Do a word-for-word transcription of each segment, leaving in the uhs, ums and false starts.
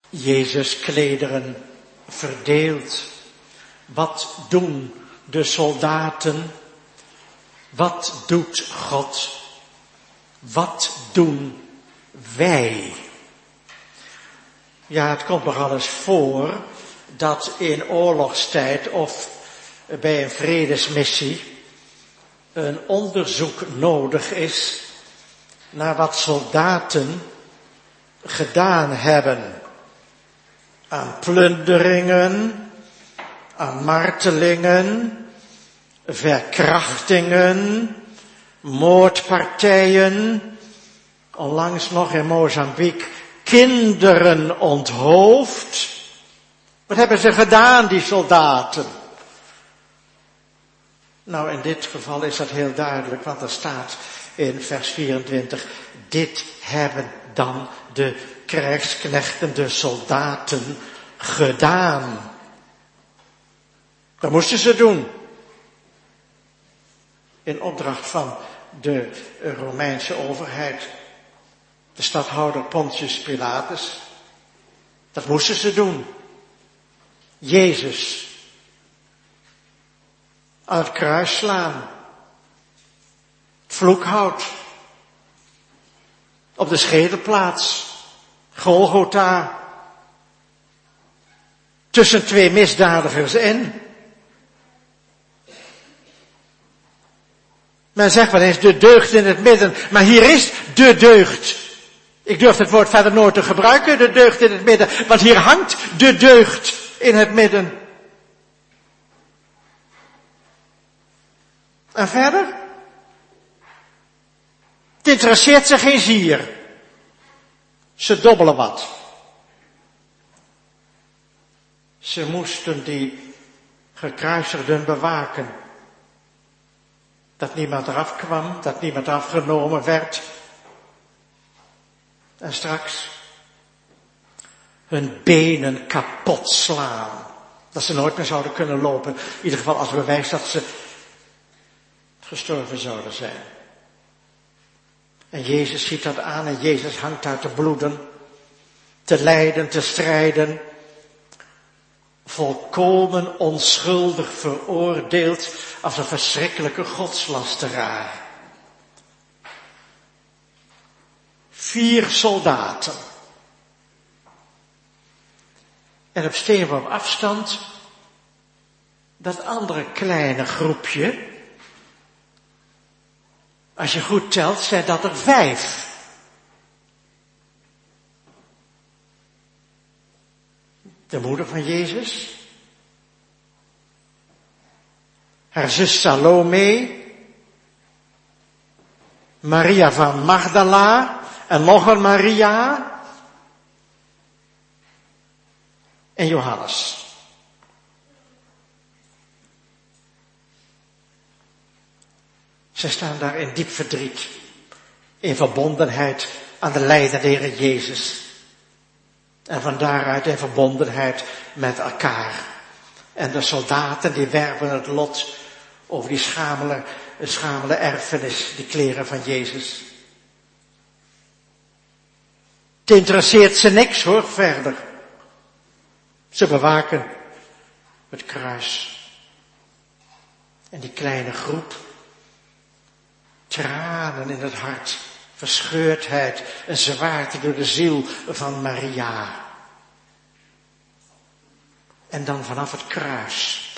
Jezus klederen verdeelt. Wat doen de soldaten? Wat doet God? Wat doen wij? Ja, het komt nogal eens voor dat in oorlogstijd of bij een vredesmissie een onderzoek nodig is naar wat soldaten gedaan hebben aan plunderingen, aan martelingen, verkrachtingen, moordpartijen, onlangs nog in Mozambique, kinderen onthoofd. Wat hebben ze gedaan, die soldaten? Nou, in dit geval is dat heel duidelijk, want er staat in vers vierentwintig, dit hebben dan de krijgsknechten, de soldaten, gedaan. Dat moesten ze doen. In opdracht van de Romeinse overheid. De stadhouder Pontius Pilatus. Dat moesten ze doen. Jezus aan het kruis slaan. Vloekhout. Op de schedelplaats. Golgotha. Tussen twee misdadigers in. Men zegt wel eens de deugd in het midden. Maar hier is de deugd. Ik durf het woord verder nooit te gebruiken, de deugd in het midden. Want hier hangt de deugd in het midden. En verder? Het interesseert ze geen zier. Ze dobbelen wat. Ze moesten die gekruisigden bewaken. Dat niemand eraf kwam, dat niemand afgenomen werd. En straks hun benen kapot slaan. Dat ze nooit meer zouden kunnen lopen. In ieder geval als bewijs dat ze gestorven zouden zijn. En Jezus ziet dat aan en Jezus hangt daar te bloeden, te lijden, te strijden. Volkomen onschuldig veroordeeld als een verschrikkelijke godslasteraar. Vier soldaten. En op steenworp afstand dat andere kleine groepje. Als je goed telt, zijn dat er vijf. De moeder van Jezus. Haar zus Salome. Maria van Magdala. En nog een Maria. En Johannes. Ze staan daar in diep verdriet. In verbondenheid aan de lijdende Heer Jezus. En van daaruit in verbondenheid met elkaar. En de soldaten die werpen het lot over die schamele, schamele erfenis, die kleren van Jezus. Het interesseert ze niks hoor, verder. Ze bewaken het kruis. En die kleine groep, tranen in het hart, verscheurdheid, een zwaarte door de ziel van Maria. En dan vanaf het kruis.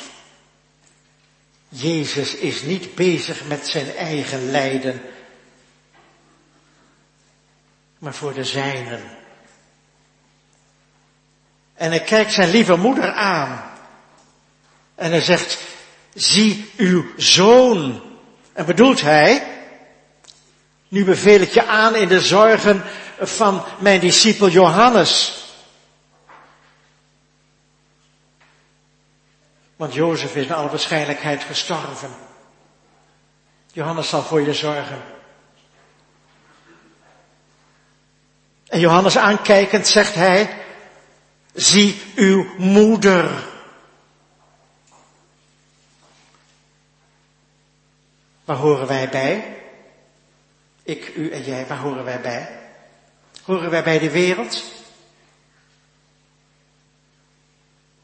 Jezus is niet bezig met zijn eigen lijden, maar voor de zijnen. En hij kijkt zijn lieve moeder aan. En hij zegt, zie uw zoon. En bedoelt hij, nu beveel ik je aan in de zorgen van mijn discipel Johannes. Want Jozef is naar alle waarschijnlijkheid gestorven. Johannes zal voor je zorgen. En Johannes aankijkend zegt hij, zie uw moeder. Waar horen wij bij? Ik, u en jij, waar horen wij bij? Horen wij bij de wereld?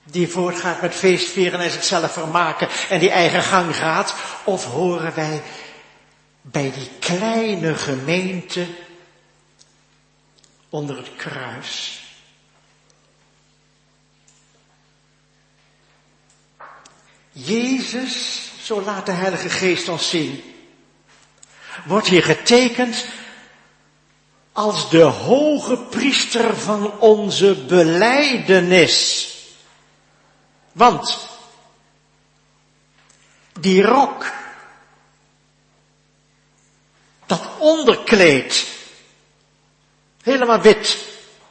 die voortgaat met feestvieren en zichzelf vermaken en die eigen gang gaat? Of horen wij bij die kleine gemeente onder het kruis? Jezus, zo laat de Heilige Geest ons zien, wordt hier getekend als de hoge priester van onze belijdenis. Want die rok, dat onderkleed, helemaal wit,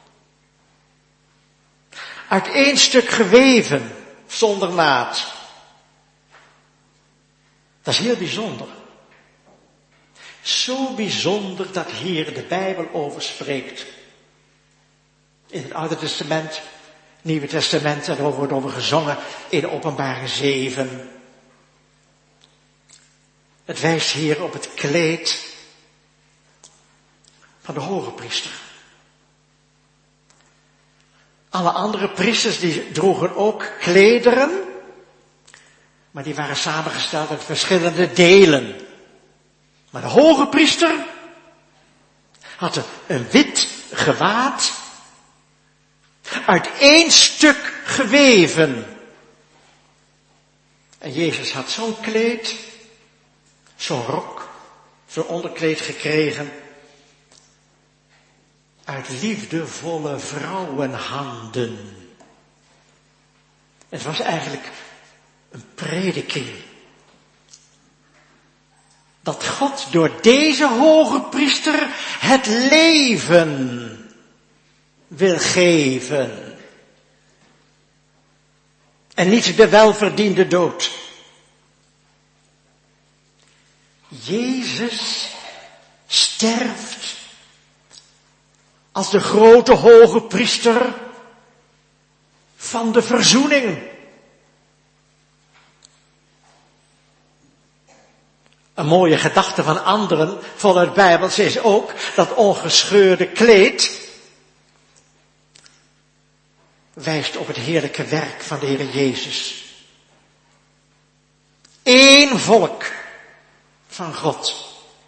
uit één stuk geweven, zonder naad. Dat is heel bijzonder. Zo bijzonder dat hier de Bijbel over spreekt. In het Oude Testament, Nieuwe Testament, en er wordt over gezongen in Openbaring zeven. Het wijst hier op het kleed van de hoge priester. Alle andere priesters die droegen ook klederen, maar die waren samengesteld uit verschillende delen. Maar de hoge priester had een wit gewaad uit één stuk geweven. En Jezus had zo'n kleed, zo'n rok, zo'n onderkleed gekregen uit liefdevolle vrouwenhanden. Het was eigenlijk een prediking. Dat God door deze hoge priester het leven wil geven. En niet de welverdiende dood. Jezus sterft als de grote hoge priester van de verzoening. Een mooie gedachte van anderen vanuit Bijbels is ook dat ongescheurde kleed wijst op het heerlijke werk van de Heer Jezus. Eén volk van God.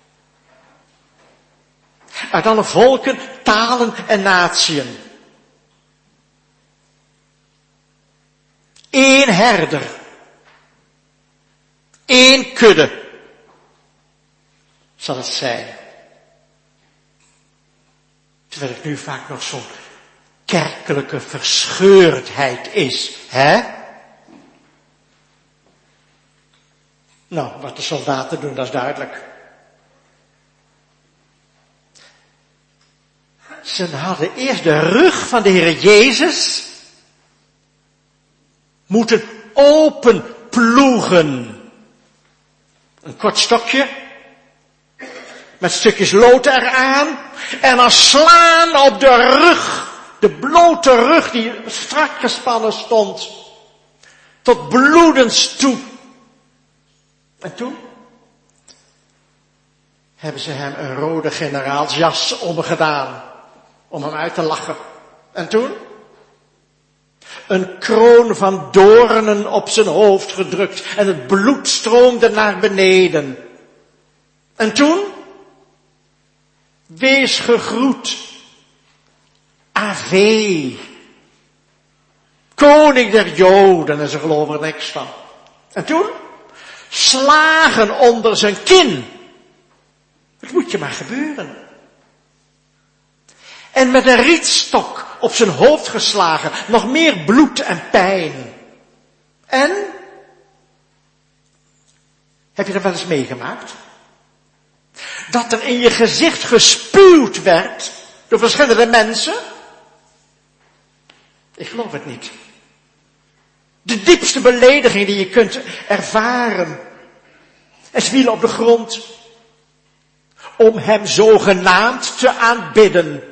Uit alle volken, talen en natieën. Eén herder. Eén kudde. Zal het zijn. Terwijl het nu vaak nog zo'n kerkelijke verscheurdheid is, hè? Nou, wat de soldaten doen, dat is duidelijk. Ze hadden eerst de rug van de Heer Jezus moeten openploegen. Een kort stokje, met stukjes lood eraan, en dan slaan op de rug, de blote rug die strak gespannen stond, tot bloedens toe. En toen hebben ze hem een rode generaalsjas omgedaan, om hem uit te lachen. En toen een kroon van doornen op zijn hoofd gedrukt en het bloed stroomde naar beneden. En toen, wees gegroet, Ave, koning der Joden, en ze geloven er niks van. En toen, slagen onder zijn kin. Het moet je maar gebeuren. En met een rietstok op zijn hoofd geslagen, nog meer bloed en pijn. En, heb je dat wel eens meegemaakt? Dat er in je gezicht gespuwd werd door verschillende mensen? Ik geloof het niet. De diepste belediging die je kunt ervaren. En ze vielen op de grond om hem zogenaamd te aanbidden.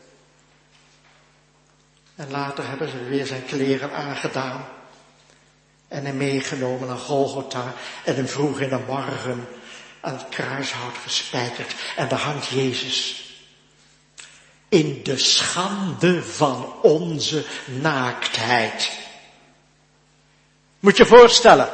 En later hebben ze weer zijn kleren aangedaan en hem meegenomen naar Golgotha en hem vroeg in de morgen aan het kruishout gespijkerd. En daar hangt Jezus in de schande van onze naaktheid. Moet je voorstellen.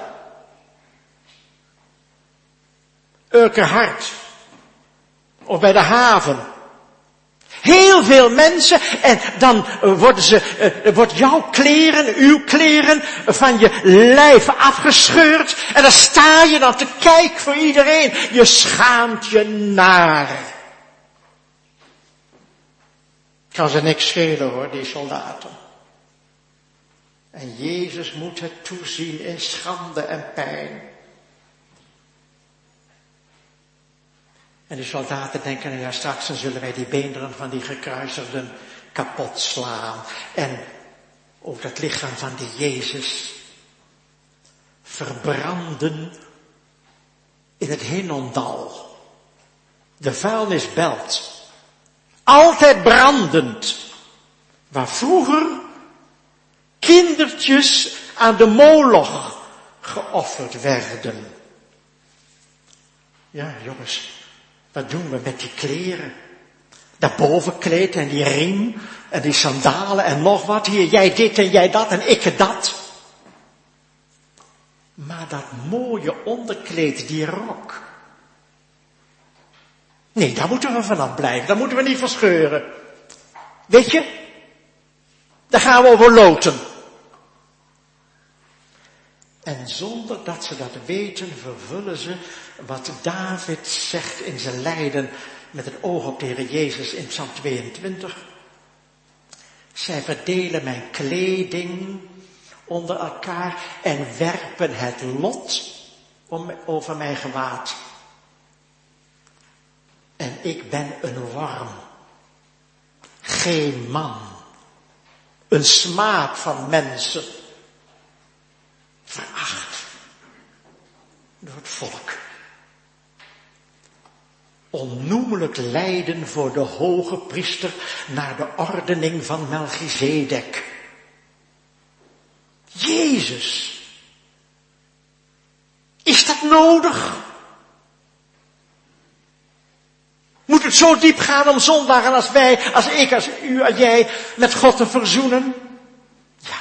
Urkerhard. Of bij de haven. Heel veel mensen en dan worden ze, uh, wordt jouw kleren, uw kleren van je lijf afgescheurd. En dan sta je dan te kijken voor iedereen. Je schaamt je naar. Kan ze niks schelen hoor, die soldaten. En Jezus moet het toezien in schande en pijn. En die soldaten denken, nou ja, straks dan zullen wij die beenderen van die gekruisigden kapot slaan. En ook dat lichaam van die Jezus verbranden in het Hinnomdal. De vuilnisbelt. Altijd brandend. Waar vroeger kindertjes aan de Moloch geofferd werden. Ja, jongens. Wat doen we met die kleren? Dat bovenkleed en die riem en die sandalen en nog wat. Hier, jij dit en jij dat en ik dat. Maar dat mooie onderkleed, die rok. Nee, daar moeten we vanaf blijven. Daar moeten we niet verscheuren. Weet je? Daar gaan we over loten. En zonder dat ze dat weten, vervullen ze wat David zegt in zijn lijden met het oog op de Heer Jezus in Psalm tweeëntwintig. Zij verdelen mijn kleding onder elkaar en werpen het lot om, over mijn gewaad. En ik ben een worm, geen man, een smaad van mensen. Veracht door het volk. Onnoemelijk lijden voor de hoge priester naar de ordening van Melchizedek. Jezus. Is dat nodig? Moet het zo diep gaan om zondaren als wij, als ik, als u, als jij met God te verzoenen? Ja.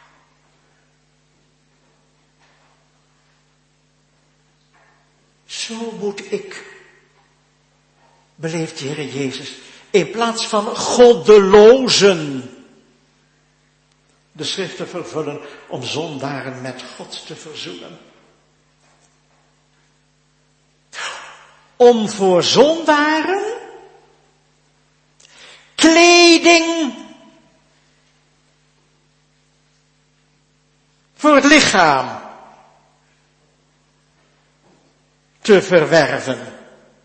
Zo moet ik, beleeft de Heer Jezus, in plaats van goddelozen de schriften vervullen om zondaren met God te verzoenen. Om voor zondaren kleding voor het lichaam te verwerven.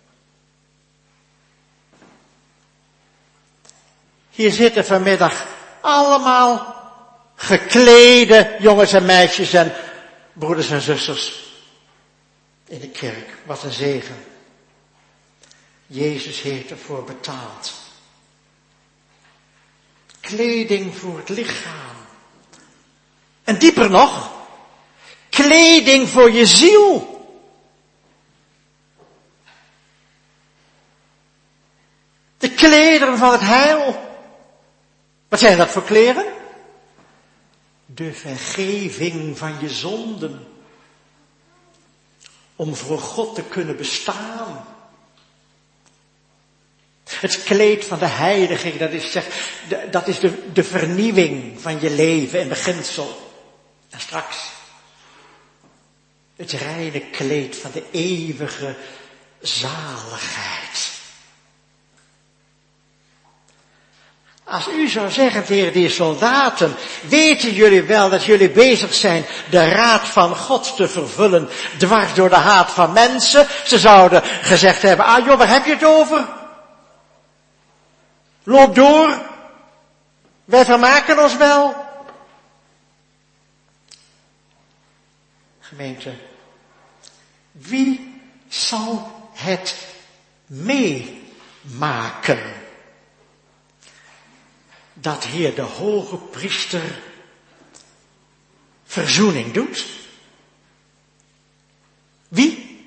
Hier zitten vanmiddag allemaal geklede jongens en meisjes en broeders en zusters in de kerk. Wat een zegen. Jezus heeft ervoor betaald. Kleding voor het lichaam. En dieper nog, kleding voor je ziel. De klederen van het heil. Wat zijn dat voor kleren? De vergeving van je zonden. Om voor God te kunnen bestaan. Het kleed van de heiliging, dat is, zeg, de, dat is de, de vernieuwing van je leven en beginsel. En straks het reine kleed van de eeuwige zaligheid. Als u zou zeggen tegen die soldaten, weten jullie wel dat jullie bezig zijn de raad van God te vervullen, dwars door de haat van mensen? Ze zouden gezegd hebben, ah joh, waar heb je het over? Loop door, wij vermaken ons wel. Gemeente, wie zal het meemaken? Dat Heer de hoge priester verzoening doet? Wie?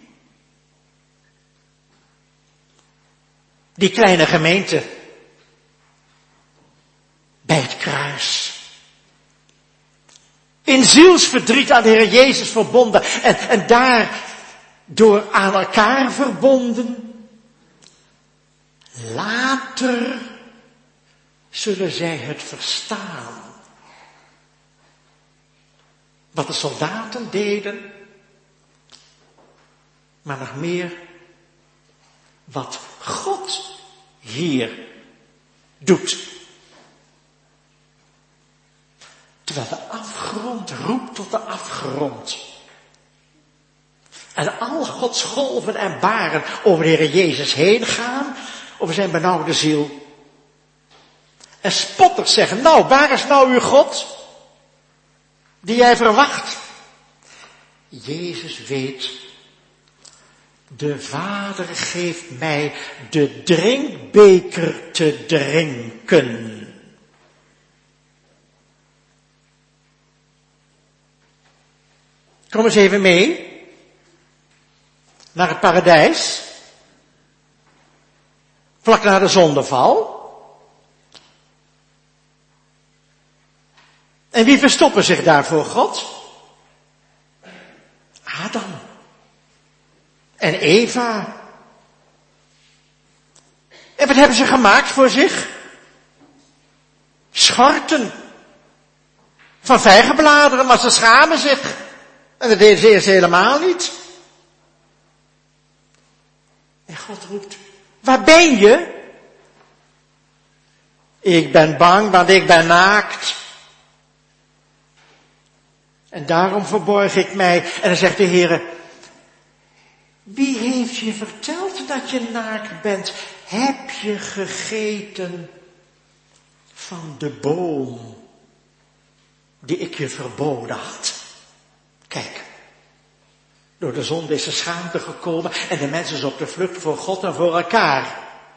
Die kleine gemeente bij het kruis. In zielsverdriet aan de Heer Jezus verbonden. En, en daardoor aan elkaar verbonden. Later zullen zij het verstaan. Wat de soldaten deden. Maar nog meer wat God hier doet. Terwijl de afgrond roept tot de afgrond. En al Gods golven en baren over de Heer Jezus heen gaan. Over zijn benauwde ziel. En spotters zeggen, nou, waar is nou uw God? Die jij verwacht. Jezus weet, de Vader geeft mij de drinkbeker te drinken. Kom eens even mee. Naar het paradijs. Vlak na de zondeval. En wie verstoppen zich daar voor God? Adam. En Eva. En wat hebben ze gemaakt voor zich? Schorten. Van vijgenbladeren, maar ze schamen zich. En dat deden ze eerst helemaal niet. En God roept, waar ben je? Ik ben bang, want ik ben naakt. En daarom verborg ik mij. En dan zegt de Heer, wie heeft je verteld dat je naakt bent? Heb je gegeten van de boom die ik je verboden had? Kijk, door de zonde is de schaamte gekomen en de mens is op de vlucht voor God en voor elkaar.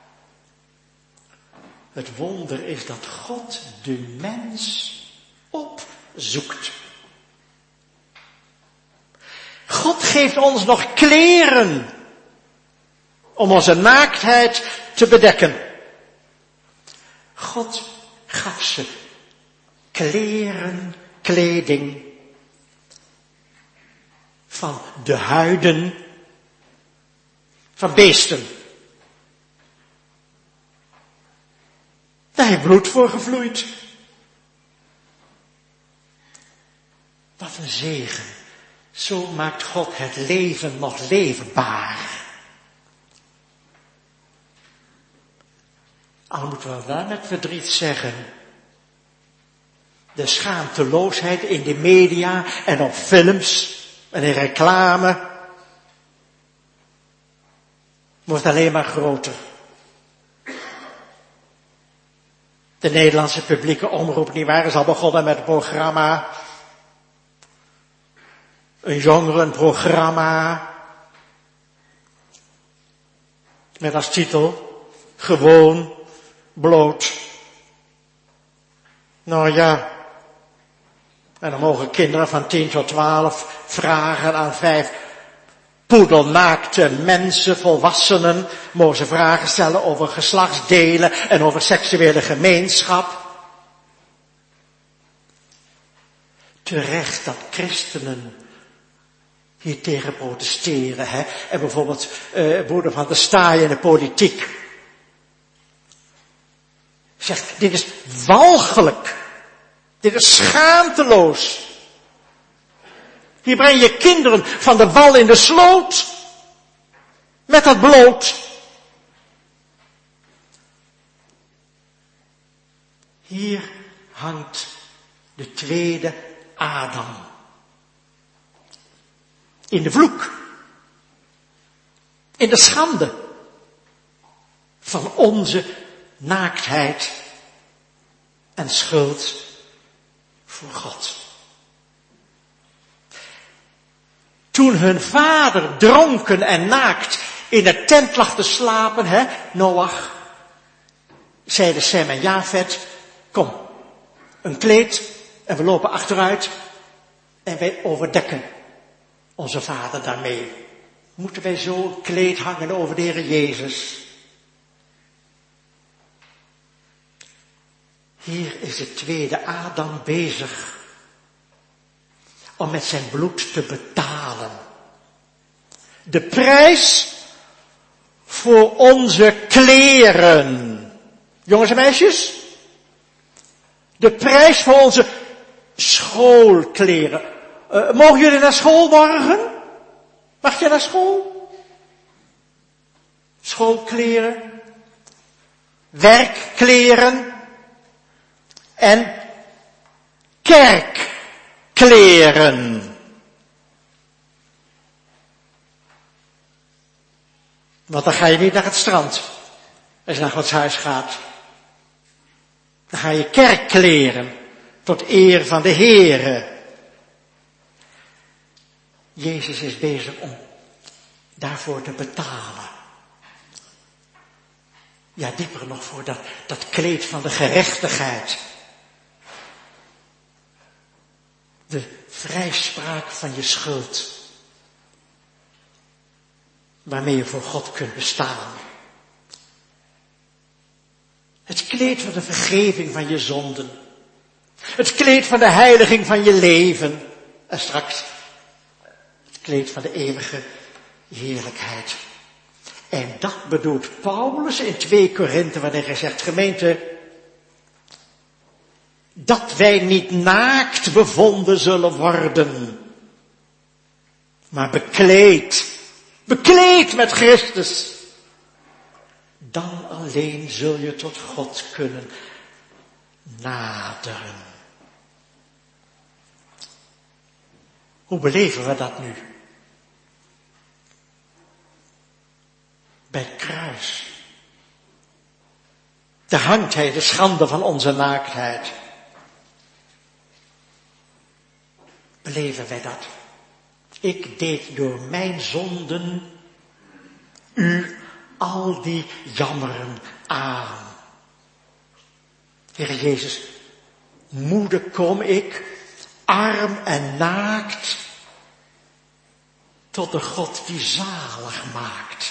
Het wonder is dat God de mens opzoekt. God geeft ons nog kleren om onze naaktheid te bedekken. God gaf ze kleren, kleding van de huiden van beesten. Daar heeft bloed voor gevloeid. Wat een zegen. Zo maakt God het leven nog leefbaar. Al moeten we wel met verdriet zeggen. De schaamteloosheid in de media en op films en in reclame wordt alleen maar groter. De Nederlandse publieke omroep, nietwaar, is al begonnen met het programma. Een jongerenprogramma. Met als titel, gewoon, bloot. Nou ja. En dan mogen kinderen van tien tot twaalf vragen aan vijf poedelnaakte mensen, volwassenen, mogen ze vragen stellen over geslachtsdelen en over seksuele gemeenschap. Terecht dat christenen hier tegen protesteren, hè? En bijvoorbeeld uh, broeder van der Staaij in de politiek zegt, dit is walgelijk. Dit is schaamteloos. Hier breng je kinderen van de wal in de sloot. Met dat bloot. Hier hangt de tweede Adam. In de vloek. In de schande. Van onze naaktheid en schuld voor God. Toen hun vader dronken en naakt in de tent lag te slapen, hè, Noach, zeiden Sem en Jafet, kom, een kleed en we lopen achteruit en wij overdekken onze vader daarmee. Moeten wij zo een kleed hangen over de Heer Jezus? Hier is de tweede Adam bezig om met zijn bloed te betalen. De prijs voor onze kleren. Jongens en meisjes. De prijs voor onze schoolkleren. Uh, mogen jullie naar school morgen? Mag je naar school? Schoolkleren. Werkkleren. En kerkkleren. Want dan ga je niet naar het strand. Als je naar Gods huis gaat. Dan ga je kerkkleren. Tot eer van de Heere. Jezus is bezig om daarvoor te betalen. Ja, dieper nog voor dat, dat kleed van de gerechtigheid. De vrijspraak van je schuld. Waarmee je voor God kunt bestaan. Het kleed van de vergeving van je zonden. Het kleed van de heiliging van je leven. En straks het kleed van de eeuwige heerlijkheid. En dat bedoelt Paulus in twee Korinthe, wanneer hij zegt, gemeente, dat wij niet naakt bevonden zullen worden, maar bekleed, bekleed met Christus. Dan alleen zul je tot God kunnen naderen. Hoe beleven we dat nu? Bij het kruis. Daar hangt hij, de schande van onze naaktheid. Beleven wij dat? Ik deed door mijn zonden u al die jammeren aan. Heer Jezus, moede kom ik, arm en naakt, tot de God die zalig maakt.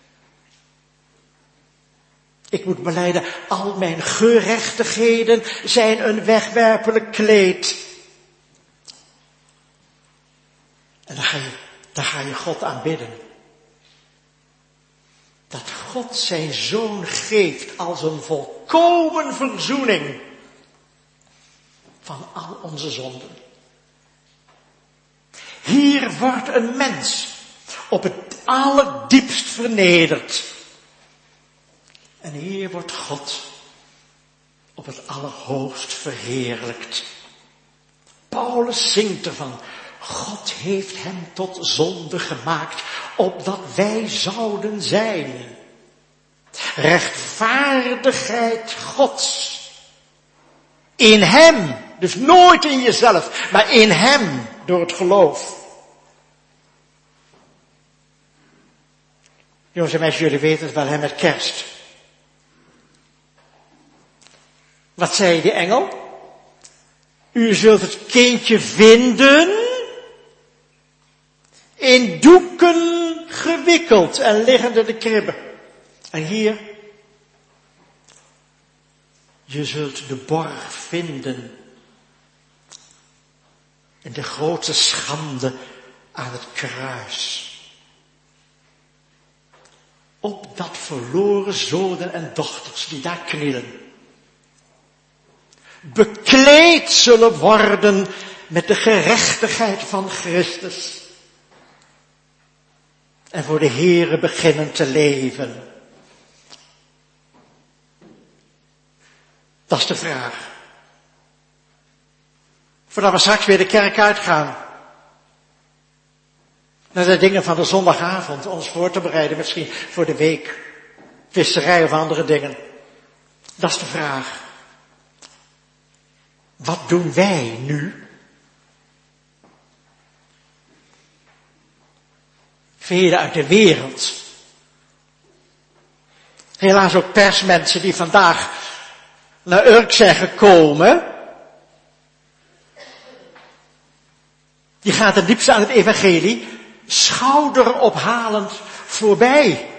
Ik moet belijden, al mijn gerechtigheden zijn een wegwerpelijk kleed. En dan ga je, dan ga je God aanbidden. Dat God zijn zoon geeft als een volkomen verzoening van al onze zonden. Hier wordt een mens op het allerdiepst vernederd. En hier wordt God op het allerhoogst verheerlijkt. Paulus zingt ervan. God heeft hem tot zonde gemaakt, opdat wij zouden zijn. Rechtvaardigheid Gods. In hem, dus nooit in jezelf, maar in hem door het geloof. Jongens en meisjes, jullie weten het wel, hè, met kerst. Wat zei die engel? U zult het kindje vinden in doeken gewikkeld en liggende de kribbe. En hier, je zult de borg vinden in de grote schande aan het kruis. Opdat verloren zonen en dochters die daar knielen, bekleed zullen worden met de gerechtigheid van Christus. En voor de Heere beginnen te leven. Dat is de vraag. Voordat we straks weer de kerk uitgaan. Naar de dingen van de zondagavond. Ons voor te bereiden misschien voor de week. Visserij of andere dingen. Dat is de vraag. Wat doen wij nu? Velen uit de wereld. Helaas ook persmensen die vandaag naar Urk zijn gekomen. Die gaan ten diepste aan het evangelie schouderophalend voorbij.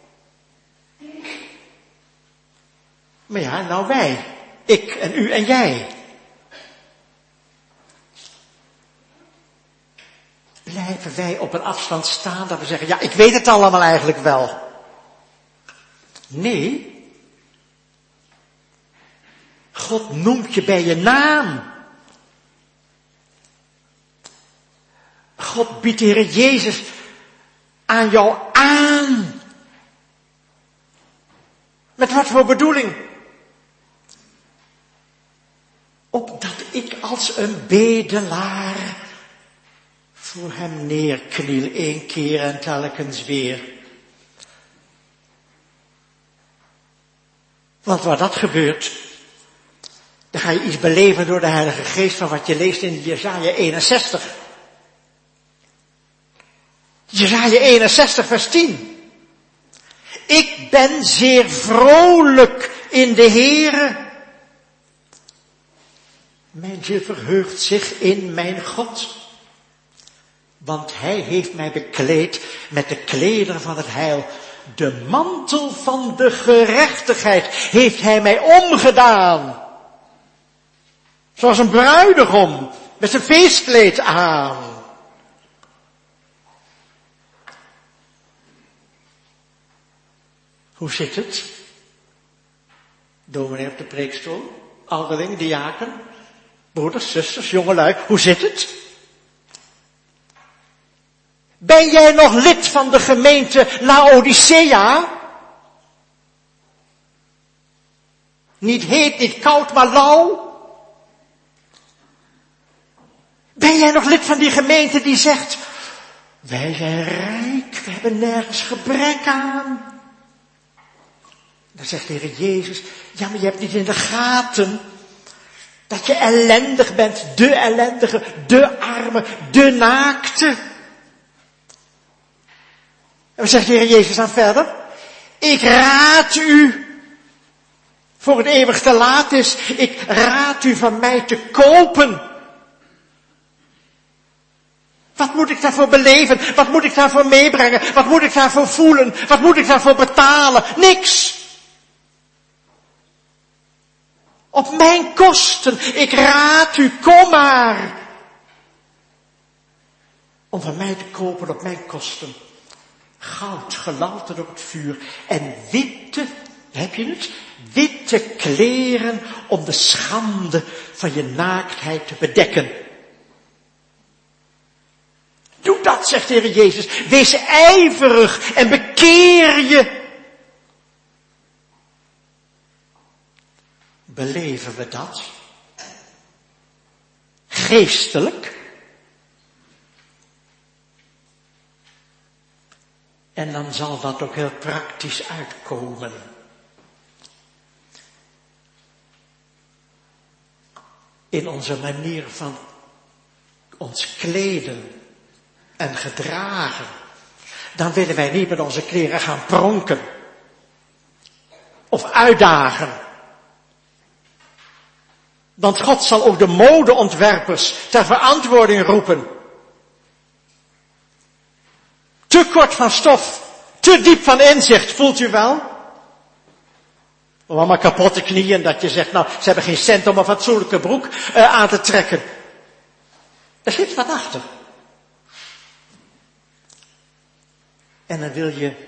Maar ja, nou wij. Ik en u en jij. blijven wij op een afstand staan dat we zeggen, ja, ik weet het allemaal eigenlijk wel. Nee. God noemt je bij je naam. God biedt de Heer Jezus aan jou aan. Met wat voor bedoeling? Opdat ik als een bedelaar voor hem neerkniel, één keer en telkens weer. Want waar dat gebeurt, dan ga je iets beleven door de Heilige Geest van wat je leest in Jesaja eenenzestig. Jesaja eenenzestig vers tien. Ik ben zeer vrolijk in de Heere. Mijn ziel verheugt zich in mijn God. Want hij heeft mij bekleed met de klederen van het heil. De mantel van de gerechtigheid heeft hij mij omgedaan. Zoals een bruidegom met zijn feestkleed aan. Hoe zit het? Dominee op de preekstoel, ouderling, diaken, broeders, zusters, jongelui, hoe zit het? Ben jij nog lid van de gemeente Laodicea? Niet heet, niet koud, maar lauw? Ben jij nog lid van die gemeente die zegt, wij zijn rijk, we hebben nergens gebrek aan? Dan zegt de Heer Jezus, ja, maar je hebt niet in de gaten dat je ellendig bent, de ellendige, de arme, de naakte. En dan zegt de Heer Jezus dan verder, ik raad u, voor het eeuwig te laat is, ik raad u van mij te kopen. Wat moet ik daarvoor beleven? Wat moet ik daarvoor meebrengen? Wat moet ik daarvoor voelen? Wat moet ik daarvoor betalen? Niks. Op mijn kosten. Ik raad u, kom maar. Om van mij te kopen op mijn kosten. Goud, gelouterd door het vuur. En witte, heb je het? Witte kleren om de schande van je naaktheid te bedekken. Doe dat, zegt de Heer Jezus. Wees ijverig en bekeer je. Beleven we dat? Geestelijk? En dan zal dat ook heel praktisch uitkomen. In onze manier van ons kleden en gedragen. Dan willen wij niet met onze kleren gaan pronken. Of uitdagen. Want God zal ook de modeontwerpers ter verantwoording roepen. Te kort van stof, te diep van inzicht, voelt u wel? Of allemaal kapotte knieën, dat je zegt, nou, ze hebben geen cent om een fatsoenlijke broek uh, aan te trekken. Er zit wat achter. En dan wil je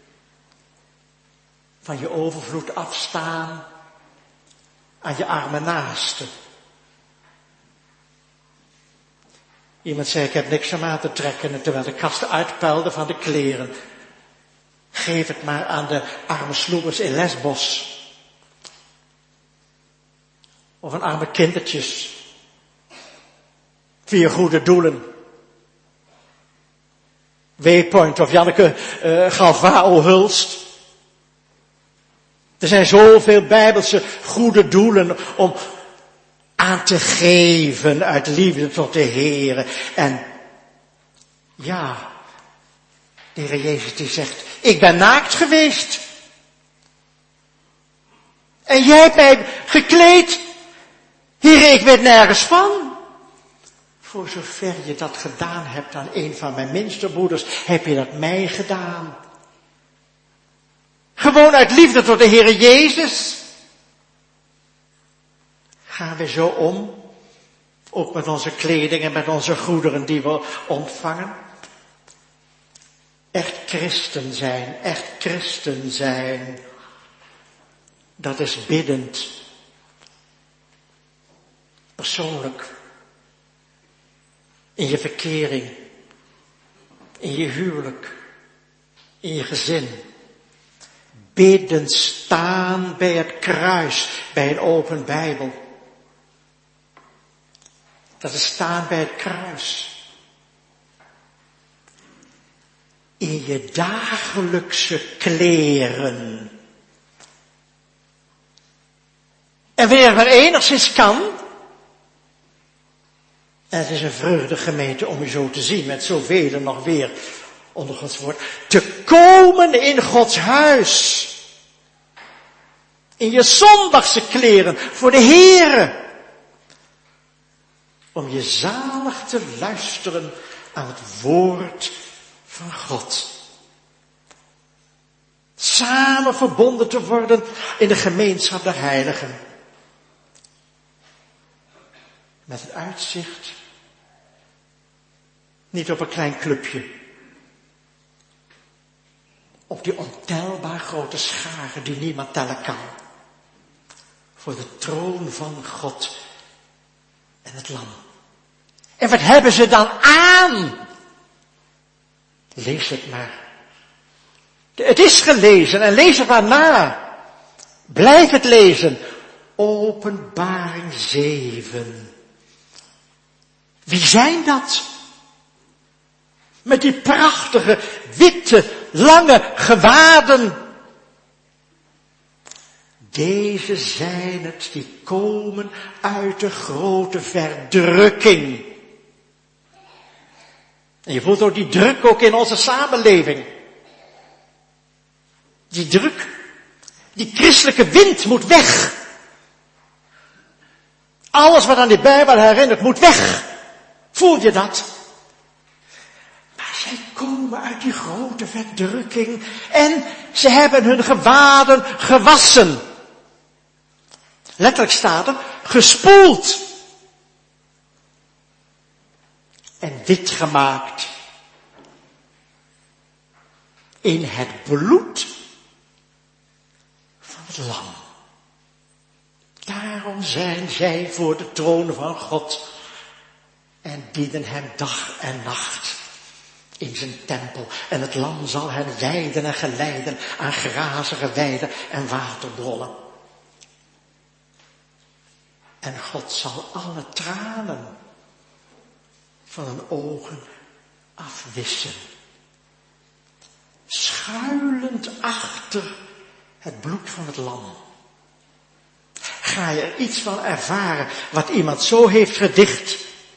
van je overvloed afstaan aan je arme naaste. Iemand zei, ik heb niks om aan te trekken, en terwijl de kasten uitpuilden van de kleren. Geef het maar aan de arme sloebers in Lesbos. Of aan arme kindertjes. Vier goede doelen. Waypoint of Janneke uh, Galvao Hulst. Er zijn zoveel bijbelse goede doelen om aan te geven uit liefde tot de Heere. En ja, de Heer Jezus die zegt, ik ben naakt geweest. En jij hebt mij gekleed. Heer, ik weet nergens van. Voor zover je dat gedaan hebt aan een van mijn minste broeders, heb je dat mij gedaan. Gewoon uit liefde tot de Heere Jezus. Gaan we zo om Ook met onze kleding en met onze goederen die we ontvangen. Echt christen zijn, echt christen zijn. Dat is biddend. Persoonlijk. In je verkering. In je huwelijk. In je gezin. Bidden staan bij het kruis. Bij een open Bijbel. Dat is staan bij het kruis. In je dagelijkse kleren. En wanneer maar enigszins kan. En het is een vreugde, gemeente, om u zo te zien, met zoveel nog weer onder Gods woord. Te komen in Gods huis. In je zondagse kleren voor de Heere. Om je zalig te luisteren aan het woord van God. Samen verbonden te worden in de gemeenschap der heiligen. Met het uitzicht. Niet op een klein clubje. Op die ontelbaar grote schare die niemand tellen kan. Voor de troon van God en het lam. En wat hebben ze dan aan? Lees het maar. Het is gelezen en lees het maar na. Blijf het lezen. Openbaring zeven. Wie zijn dat? Met die prachtige, witte, lange gewaden. Deze zijn het die komen uit de grote verdrukking. En je voelt ook die druk ook in onze samenleving. Die druk, die christelijke wind moet weg. Alles wat aan die Bijbel herinnert moet weg. Voel je dat? Maar zij komen uit die grote verdrukking en ze hebben hun gewaden gewassen. Letterlijk staat er, gespoeld. En wit gemaakt. In het bloed van het lam. Daarom zijn zij voor de troon van God. En dienen hem dag en nacht. In zijn tempel. En het lam zal hen wijden en geleiden aan grazige weiden en waterbronnen. En God zal alle tranen van hun ogen afwissen. Schuilend achter het bloed van het lam. Ga je er iets van ervaren wat iemand zo heeft gedicht.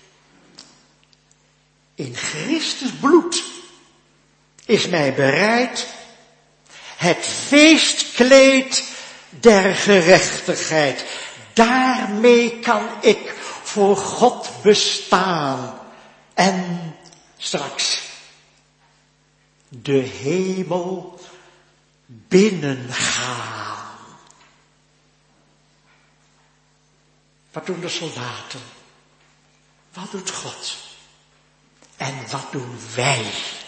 In Christus bloed is mij bereid het feestkleed der gerechtigheid. Daarmee kan ik voor God bestaan. En straks de hemel binnengaan. Wat doen de soldaten? Wat doet God? En wat doen wij?